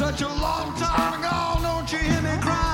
such a long time ago. Don't you hear me cry?